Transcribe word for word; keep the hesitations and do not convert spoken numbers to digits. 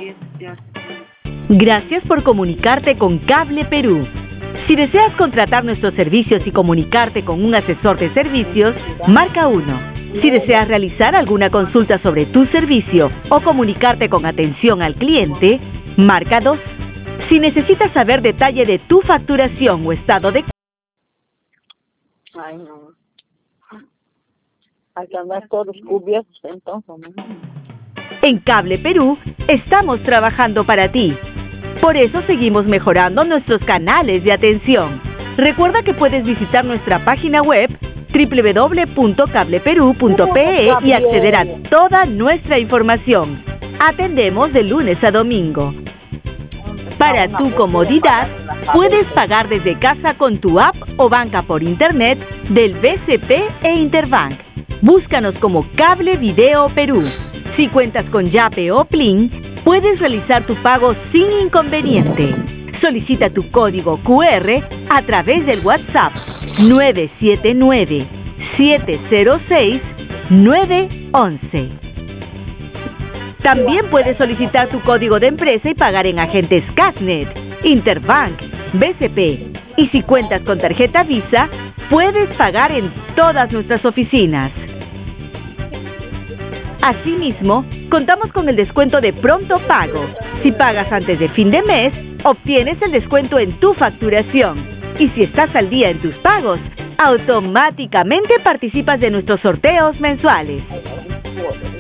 Gracias por comunicarte con Cable Perú. Si deseas contratar nuestros servicios y comunicarte con un asesor de servicios, marca uno. Si deseas realizar alguna consulta sobre tu servicio o comunicarte con atención al cliente, marca dos. Si necesitas saber detalle de tu facturación o estado de... Ay, no. Hay que andar todos cubiertos, entonces, ¿no? En Cable Perú estamos trabajando para ti. Por eso seguimos mejorando nuestros canales de atención. Recuerda que puedes visitar nuestra página web doble u doble u doble u punto cable perú punto pe e y acceder a toda nuestra información. Atendemos de lunes a domingo. Para tu comodidad, puedes pagar desde casa con tu app o banca por internet del B C P e Interbank. Búscanos como Cable Video Perú. Si cuentas con Yape o Plin, puedes realizar tu pago sin inconveniente. Solicita tu código cu erre a través del WhatsApp nueve siete nueve, siete cero seis, nueve once. También puedes solicitar tu código de empresa y pagar en agentes Casnet, Interbank, B C P. Y si cuentas con tarjeta Visa, puedes pagar en todas nuestras oficinas. Asimismo, contamos con el descuento de pronto pago. Si pagas antes de fin de mes, obtienes el descuento en tu facturación. Y si estás al día en tus pagos, automáticamente participas de nuestros sorteos mensuales.